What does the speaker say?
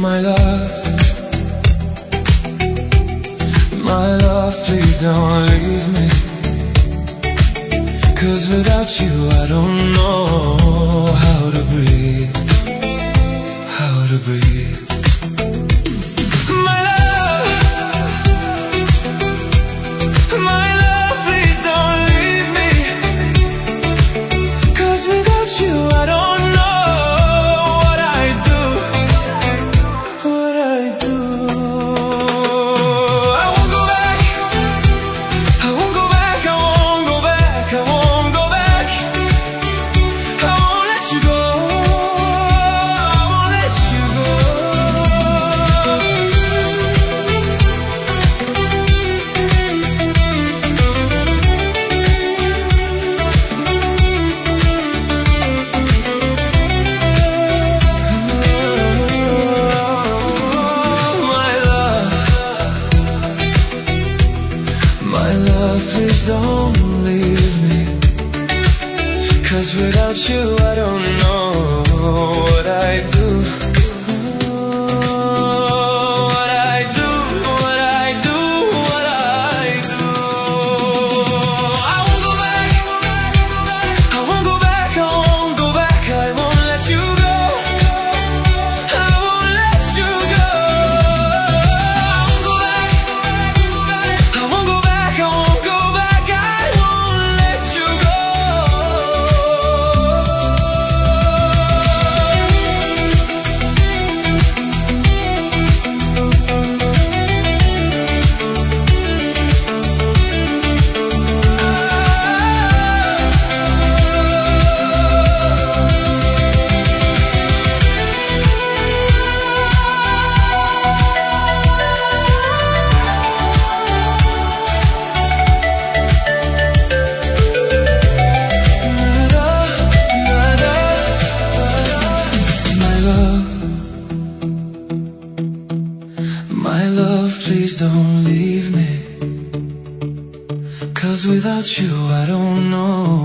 My love, my love, please don't leave me. 'Cause without you I don't know how to breathe, how to breathe. My love, my love, please don't leave me. 'Cause without you I don't know what I do, what I do. I won't go back, I won't go back, I won't go back, I won't go back. I won't let you go, I won't let you go. My love, please don't leave me. 'Cause without you I don't know what I do, what I do, what I do, what I do. I won't go back, I won't go back, I won't go back, I won't let you go, I won't let you go. I won't go back, I won't go back, I won't go back, I won't let you go. My love, please don't leave me. 'Cause without you I don't know